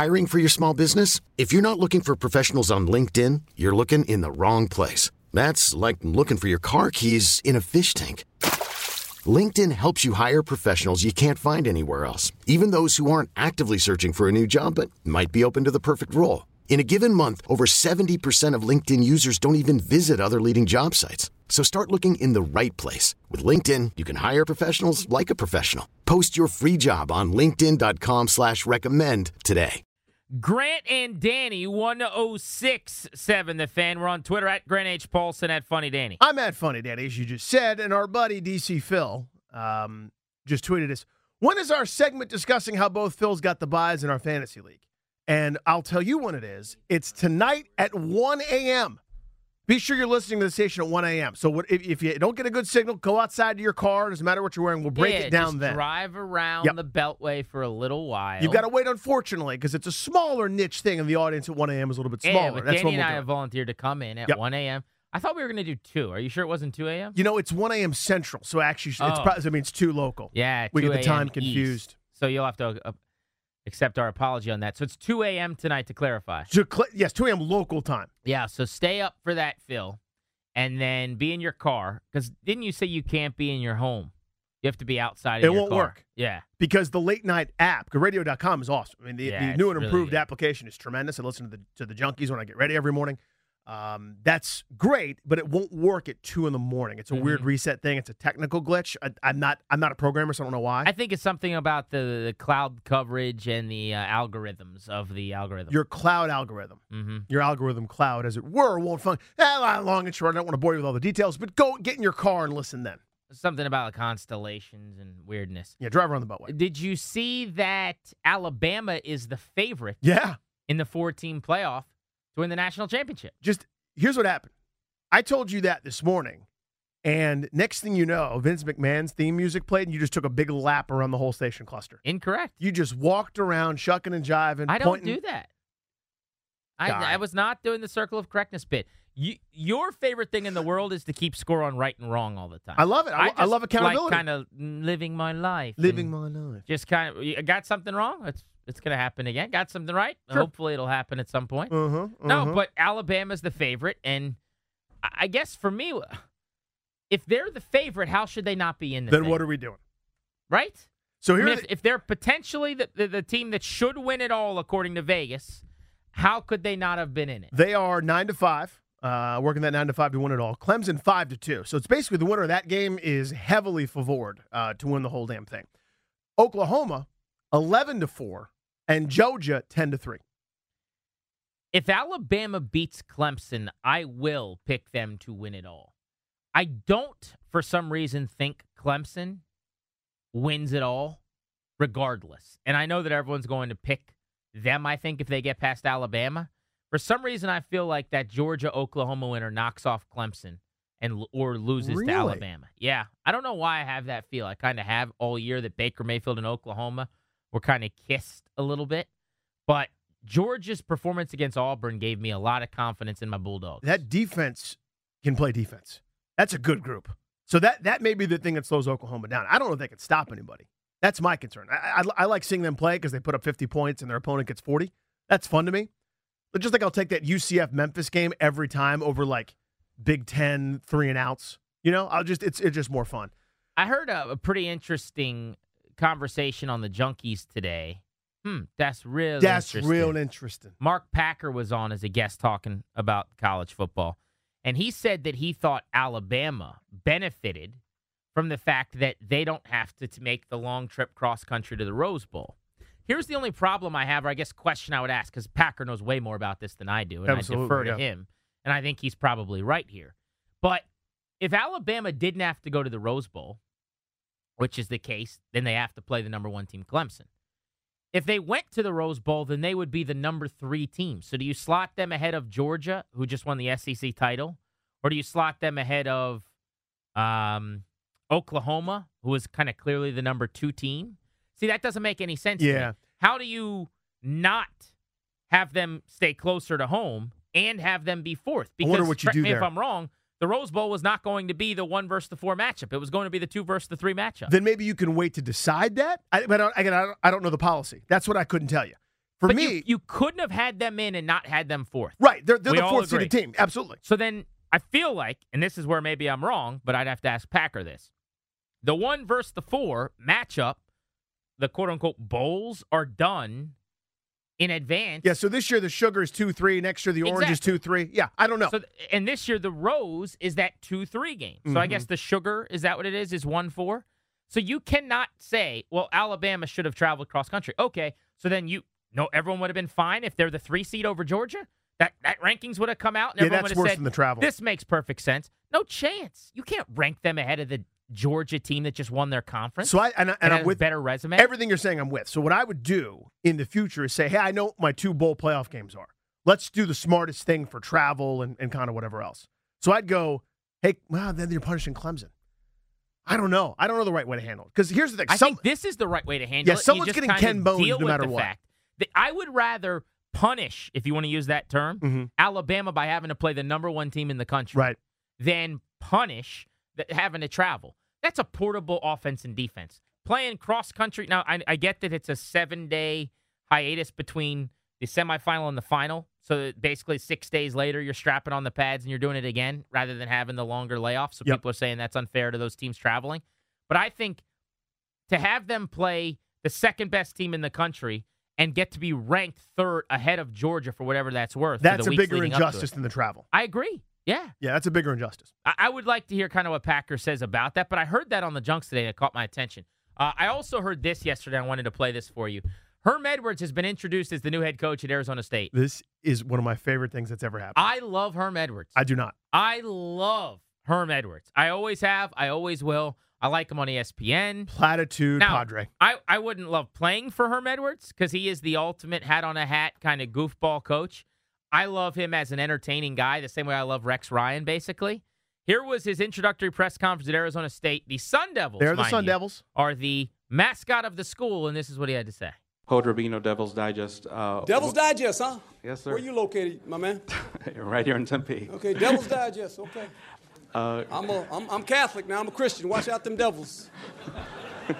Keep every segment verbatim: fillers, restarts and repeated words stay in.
Hiring for your small business? If you're not looking for professionals on LinkedIn, you're looking in the wrong place. That's like looking for your car keys in a fish tank. LinkedIn helps you hire professionals you can't find anywhere else, even those who aren't actively searching for a new job but might be open to the perfect role. In a given month, over seventy percent of LinkedIn users don't even visit other leading job sites. So start looking in the right place. With LinkedIn, you can hire professionals like a professional. Post your free job on linkedin.com slash recommend today. Grant and Danny, one oh six point seven The Fan. We're on Twitter at Grant H. Paulson, at Funny Danny. I'm at Funny Danny, as you just said, and our buddy D C Phil um, just tweeted us, when is our segment discussing how both Phils got the buys in our fantasy league? And I'll tell you when it is. It's tonight at one a.m. Be sure you're listening to the station at one a.m. So what, if, if you don't get a good signal, go outside to your car. Doesn't matter what you're wearing. We'll break yeah, it down just then. drive around Yep. the Beltway for a little while. You've got to wait, unfortunately, because it's a smaller niche thing, and the audience at one a.m. is a little bit smaller. Yeah, but That's Danny when and we'll I do have it. volunteered to come in at Yep. one a.m. I thought we were going to do two. Are you sure it wasn't two a.m.? You know, it's one a.m. Central, so actually, it's Oh. probably, I mean, it's two local. Yeah, We two get the time a.m. confused. East. So you'll have to uh, accept our apology on that. So it's two a.m. tonight, to clarify. So, cl- yes, two a.m. local time. Yeah, so stay up for that, Phil, and then be in your car. Because didn't you say you can't be in your home? You have to be outside of It your won't car. work. Yeah. Because the late night app, radio dot com is awesome. I mean, the, Yeah, the new it's and really improved good. application is tremendous. I listen to the to the Junkies when I get ready every morning. Um, that's great, but it won't work at two in the morning. It's a Mm-hmm. weird reset thing. It's a technical glitch. I, I'm not I'm not a programmer, so I don't know why. I think it's something about the, the cloud coverage and the uh, algorithms of the algorithm. Your cloud algorithm, mm-hmm. your algorithm cloud, as it were, won't function. Eh, long and short, I don't want to bore you with all the details, but go get in your car and listen then. Something about constellations and weirdness. Yeah, drive around the Beltway. Did you see that Alabama is the favorite Yeah. in the four-team playoff to win the national championship? Just here's what happened. I told you that this morning, and next thing you know, Vince McMahon's theme music played, and you just took a big lap around the whole station cluster. Incorrect. You just walked around, shucking and jiving. I don't pointing. do that. I, Guy. I was not doing the circle of correctness bit. You, your favorite thing in the world is to keep score on right and wrong all the time. I love it. I, I just love accountability. Like kind of living my life. Living and my life. Just kind of, you got something wrong? It's it's going to happen again. Got something right? Sure. Hopefully it'll happen at some point. Uh-huh, uh-huh. No, but Alabama's the favorite, and I I guess for me, if they're the favorite, how should they not be in the Then thing? what are we doing? Right? So I here, mean, are if, the- if they're potentially the, the, the team that should win it all, according to Vegas, how could they not have been in it? they are nine to five. Uh, working that nine to five to win it all. Clemson five to two. So it's basically the winner of that game is heavily favored uh, to win the whole damn thing. Oklahoma eleven to four, and Georgia ten to three. If Alabama beats Clemson, I will pick them to win it all. I don't, for some reason, think Clemson wins it all, regardless. And I know that everyone's going to pick them, I think, if they get past Alabama. For some reason, I feel like that Georgia-Oklahoma winner knocks off Clemson and or loses Really? to Alabama. Yeah. I don't know why I have that feel. I kind of have all year that Baker Mayfield and Oklahoma were kind of kissed a little bit. But Georgia's performance against Auburn gave me a lot of confidence in my Bulldogs. That defense can play defense. That's a good group. So that that may be the thing that slows Oklahoma down. I don't know if they can stop anybody. That's my concern. I, I, I like seeing them play because they put up fifty points and their opponent gets forty. That's fun to me. But just like I'll take that U C F Memphis game every time over like Big Ten three and outs. You know, I'll just it's it's just more fun. I heard a, a pretty interesting conversation on the Junkies today. Hmm, that's really That's interesting. real interesting. Mark Packer was on as a guest talking about college football, and he said that he thought Alabama benefited from the fact that they don't have to, to make the long trip cross country to the Rose Bowl. Here's the only problem I have, or I guess question I would ask, because Packer knows way more about this than I do, and Absolutely, I defer to yeah. him, and I think he's probably right here. But if Alabama didn't have to go to the Rose Bowl, which is the case, then they have to play the number one team, Clemson. If they went to the Rose Bowl, then they would be the number three team. So do you slot them ahead of Georgia, who just won the S E C title? Or do you slot them ahead of um, Oklahoma, who is kind of clearly the number two team? See, that doesn't make any sense to Yeah. me. How do you not have them stay closer to home and have them be fourth? I Because, wonder what you correct do me there. if I'm wrong, the Rose Bowl was not going to be the one versus the four matchup. It was going to be the two versus the three matchup. Then maybe you can wait to decide that. I, but I, again, I don't, I don't know the policy. That's what I couldn't tell you. For but me, you, you couldn't have had them in and not had them fourth. right? They're, they're We the all fourth seeded agree. team. Absolutely. So then I feel like, and this is where maybe I'm wrong, but I'd have to ask Packer this. The one versus the four matchup, the quote-unquote bowls, are done in advance. Yeah, so this year the sugar is two three. Next year the orange is Exactly. two three. Yeah, I don't know. So, and this year the rose is that two three game. So I Mhm. guess the sugar, is that what it is, is one four? So you cannot say, well, Alabama should have traveled cross country. Okay, so then you, no, everyone would have been fine if they're the three seed over Georgia? That that rankings would have come out and Yeah, everyone that's would have worse said, than the travel. this makes perfect sense. No chance. You can't rank them ahead of the Georgia team that just won their conference. So I and, I, and and I'm has with better resume. everything you're saying. I'm with. So what I would do in the future is say, hey, I know what my two bowl playoff games are. Let's do the smartest thing for travel and, and kind of whatever else. So I'd go, hey, well, then you're punishing Clemson. I don't know. I don't know the right way to handle it. Because here's the thing. I Some, think this is the right way to handle Yeah, it. You someone's just getting kinda Ken Bones deal no with matter the what. fact that I would rather punish, if you want to use that term, Mhm. Alabama by having to play the number one team in the country, Right. than punish that having to travel. That's a portable offense and defense. Playing cross country. Now, I, I get that it's a seven day hiatus between the semifinal and the final. So that basically six days later, you're strapping on the pads and you're doing it again rather than having the longer layoff. So Yep. people are saying that's unfair to those teams traveling. But I think to have them play the second best team in the country and get to be ranked third ahead of Georgia for whatever that's worth. for That's the a weeks bigger leading up to it. injustice than the travel. I agree. Yeah. Yeah, that's a bigger injustice. I, I would like to hear kind of what Packer says about that, but I heard that on the Junks today and it caught my attention. Uh, I also heard this yesterday. I wanted to play this for you. Herm Edwards has been introduced as the new head coach at Arizona State. This is one of my favorite things that's ever happened. I love Herm Edwards. I do not. I love Herm Edwards. I always have. I always will. I like him on E S P N. Platitude Now, Padre. I, I wouldn't love playing for Herm Edwards because he is the ultimate hat on a hat kind of goofball coach. I love him as an entertaining guy, the same way I love Rex Ryan, basically. Here was his introductory press conference at Arizona State. The Sun Devils, They're the mind Sun you, Devils. are the mascot of the school, and this is what he had to say. Hood Rubino, Devil's Digest. Uh, Devil's Digest, huh? Yes, sir. Where you located, my man? Right here in Tempe. Okay, Devil's Digest. Okay. Uh, I'm a, I'm, I'm Catholic now. I'm a Christian. Watch out, them devils. I'm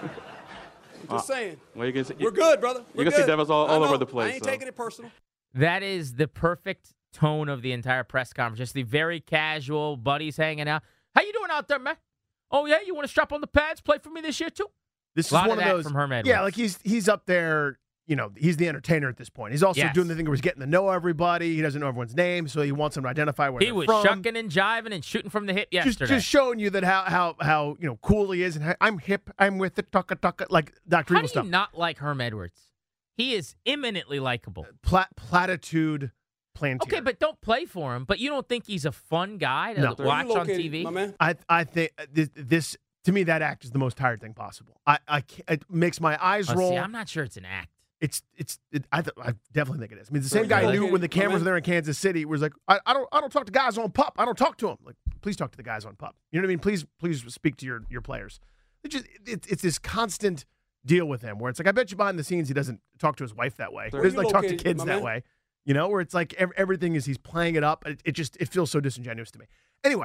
just saying. well, you can see, We're good, brother. We're you can see good. devils all- I all know. over the place, I ain't so. taking it personal. That is the perfect tone of the entire press conference. Just the very casual buddies hanging out. How you doing out there, man? Oh, yeah? You want to strap on the pads, play for me this year, too? This is Lot one of of that those from Herm Edwards. Yeah, like he's he's up there. You know, he's the entertainer at this point. He's also Yes. doing the thing where he's getting to know everybody. He doesn't know everyone's name, so he wants them to identify where He they're was from. shucking and jiving and shooting from the hip just, yesterday. just showing you that how how how you know cool he is, and how, I'm hip. I'm with it. Tucka tucka, like Doctor How Evil do you stuff. not like Herm Edwards? He is eminently likable. Pla- platitude, plantier. Okay, but don't play for him. But you don't think he's a fun guy to No. Where watch you on located, T V? my man? I I think this, this to me that act is the most tired thing possible. I I can't, it makes my eyes Oh, roll. see, I'm not sure it's an act. It's it's it, I th- I definitely think it is. I mean, the same Where you guy knew located, when the my cameras man? were there in Kansas City was like, I, I don't I don't talk to guys on pup. I don't talk to them. Like, please talk to the guys on pup. You know what I mean? Please please speak to your your players. It just it, it's this constant deal with him where it's like I bet you behind the scenes he doesn't talk to his wife that way. He Where doesn't you like talk to located, kids my that man? way. You know, where it's like ev- everything is he's playing it up. It, it just it feels so disingenuous to me. Anyway,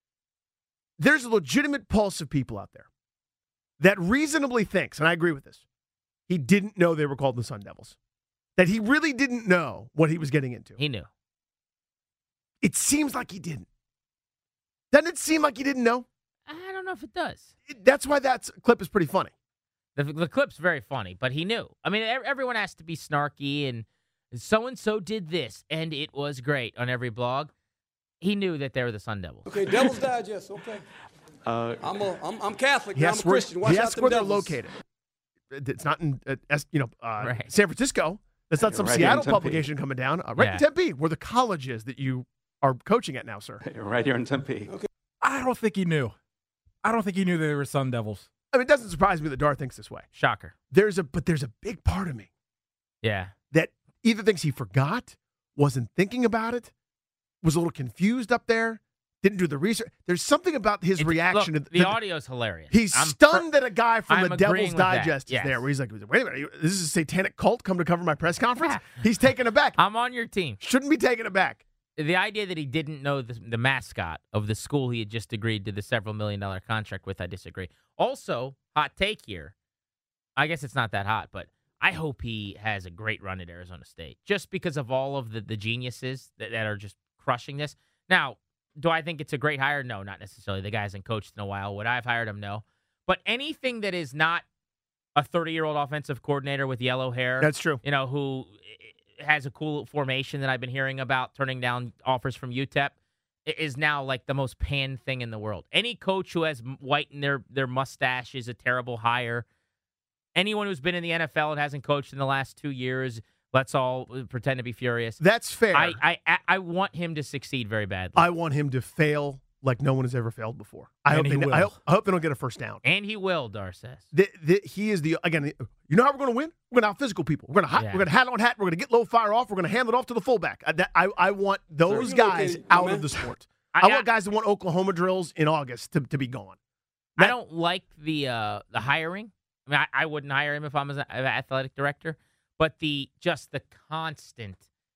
there's a legitimate pulse of people out there that reasonably thinks, and I agree with this, he didn't know they were called the Sun Devils. That he really didn't know what he was getting into. He knew. It seems like he didn't. Doesn't it seem like he didn't know? I don't know if it does. It- that's why that clip is pretty funny. The, the clip's very funny, but he knew. I mean, ev- everyone has to be snarky, and so-and-so did this, and it was great on every blog. He knew that they were the Sun Devils. Okay, Devil's Digest. Okay. uh, I'm a, I'm, I'm Catholic He now. I'm a asks where, Christian. Watch he out, asks them where they're devils. located. It's not in, uh, S- you know, uh, Right. San Francisco. That's not some Right here in Seattle Tempe. publication coming down. Uh, right Yeah. in Tempe, where the college is that you are coaching at now, sir. right here in Tempe. I don't think he knew. I don't think he knew they were Sun Devils. I mean, it doesn't surprise me that Dar thinks this way. Shocker. There's a, but there's a big part of me Yeah. that either thinks he forgot, wasn't thinking about it, was a little confused up there, didn't do the research. There's something about his It's- reaction. Look, to the the, audio's hilarious. He's I'm stunned per- that a guy from I'm the agreeing Devil's with that, Digest yes. is there. Where he's like, wait a minute, this is a satanic cult come to cover my press conference? Yeah. He's taken aback. I'm on your team. Shouldn't be taken aback. The idea that he didn't know the, the mascot of the school he had just agreed to the several million dollar contract with, I disagree. Also, hot take here. I guess it's not that hot, but I hope he has a great run at Arizona State, just because of all of the, the geniuses that, that are just crushing this. Now, do I think it's a great hire? No, not necessarily. The guy hasn't coached in a while. Would I have hired him? No. But anything that is not a thirty-year-old offensive coordinator with yellow hair. That's true. You know, who has a cool formation that I've been hearing about, turning down offers from U T E P, is now like the most panned thing in the world. Any coach who has white in their, their mustache is a terrible hire. Anyone who's been in the N F L and hasn't coached in the last two years, let's all pretend to be furious. That's fair. I I, I want him to succeed very badly. I want him to fail like no one has ever failed before. I And hope he they, will. I hope, I hope they don't get a first down. and he will, Dar says. The, the, he is the again. You know how we're going to win? We're going to out physical people. We're going to Yeah. we're going to hat on hat. We're going to get low, fire off. We're going to hand it off to the fullback. I, that, I, I want those Sir, you guys located, my out man. of the sport. I- I, I- want guys that want Oklahoma drills in August to, to be gone. I That- don't like the uh, the hiring. I mean, I, I wouldn't hire him if I'm an athletic director. But the just the constant.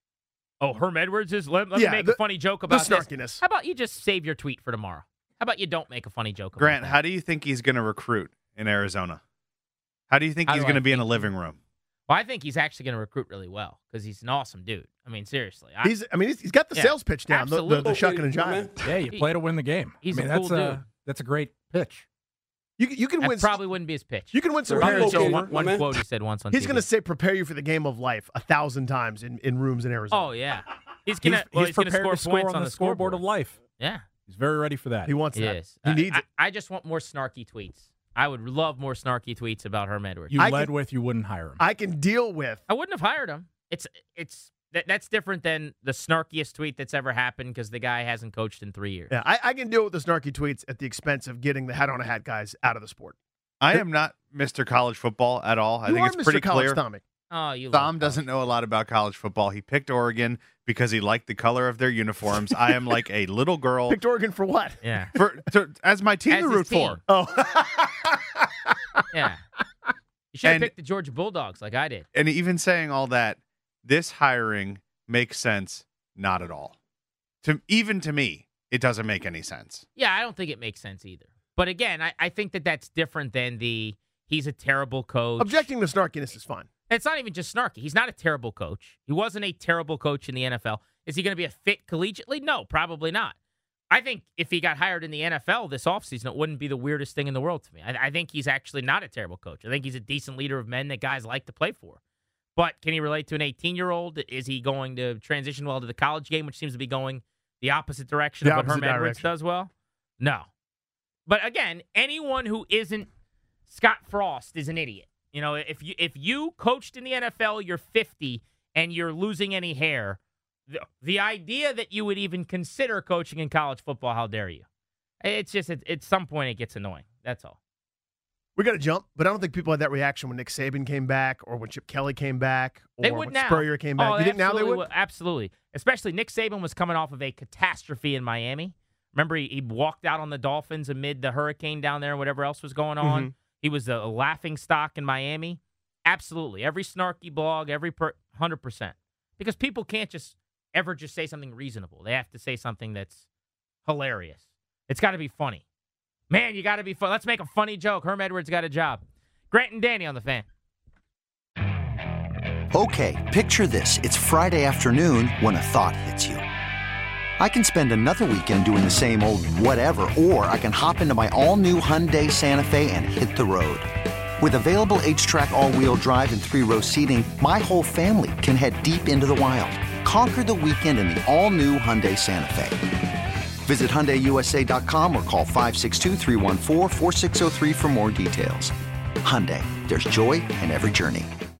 Oh, Herm Edwards is. Let, let Yeah, me make the- a funny joke The about this. snarkiness. How about you just save your tweet for tomorrow? How about you don't make a funny joke about Grant, that? how do you think he's going to recruit in Arizona? How do you think How he's do going I to be in a think- living room? Well, I think he's actually going to recruit really well because he's an awesome dude. I mean, seriously. I, He's. I mean, he's, he's got the Yeah, sales pitch down. The, the, the absolutely. shucking and My jiving. man. Yeah, you He- play to win the game. he's I mean, a cool that's dude. a that's a great pitch. You you can that win. probably wouldn't be his pitch. You can win some Probably parents okay. over. one, one my man. quote he said once on He's T V. going to say, "Prepare you for the game of life" a thousand times in, in rooms in Arizona. Oh yeah, he's gonna. He's, well, he's he's gonna prepared score to score points on the scoreboard of life. Yeah, He's very ready for that. He wants he that. is. He I- needs I, it. I just want more snarky tweets. I would love more snarky tweets about Herm Edwards. You I led can- with you wouldn't hire him. I can deal with. I wouldn't have hired him. It's it's that, that's different than the snarkiest tweet that's ever happened because the guy hasn't coached in three years. Yeah, I, I can deal with the snarky tweets at the expense of getting the hat on a hat guys out of the sport. I am not Mister College Football at all. I you think are it's Mister pretty College clear. Tommy. Oh, you. Thom love doesn't college. know a lot about college football. He picked Oregon because he liked the color of their uniforms. I am like a little girl Picked Oregon for what? Yeah, for to, as my team As to his root team. for. Oh, yeah. You should have And- picked the Georgia Bulldogs like I did. And even saying all that, this hiring makes sense not at all. To even to me, it doesn't make any sense. Yeah, I don't think it makes sense either. But again, I, I think that that's different than the he's a terrible coach. objecting to snarkiness is fine. It's not even just snarky. He's not a terrible coach. He wasn't a terrible coach in the N F L. Is he going to be a fit collegiately? No, probably not. I think if he got hired in the N F L this offseason, it wouldn't be the weirdest thing in the world to me. I, I think he's actually not a terrible coach. I think he's a decent leader of men that guys like to play for. But can he relate to an eighteen-year-old? Is he going to transition well to the college game, which seems to be going the opposite direction The of what opposite Herm Edwards direction. does well? No. But again, anyone who isn't Scott Frost is an idiot. You know, if you if you coached in the N F L, you're fifty and you're losing any hair, the, the idea that you would even consider coaching in college football, how dare you? It's just at, at some point it gets annoying. That's all. We got to jump, but I don't think people had that reaction when Nick Saban came back or when Chip Kelly came back or They would when now. Spurrier came back. Oh, you think now they absolutely would? Absolutely. Especially Nick Saban was coming off of a catastrophe in Miami. Remember, he, he walked out on the Dolphins amid the hurricane down there and whatever else was going on. Mhm. He was a, a laughing stock in Miami. Absolutely. Every snarky blog, every per, one hundred percent. Because people can't just ever just say something reasonable. They have to say something that's hilarious. It's got to be funny. Man, you got to be fun. Let's make a funny joke. Herm Edwards got a job. Grant and Danny on the Fan. Okay, picture this. It's Friday afternoon when a thought hits you. I can spend another weekend doing the same old whatever, or I can hop into my all-new Hyundai Santa Fe and hit the road. With available H-Track all-wheel drive and three-row seating, my whole family can head deep into the wild. Conquer the weekend in the all-new Hyundai Santa Fe. Visit Hyundai U S A dot com or call five six two, three one four, four six zero three for more details. Hyundai, there's joy in every journey.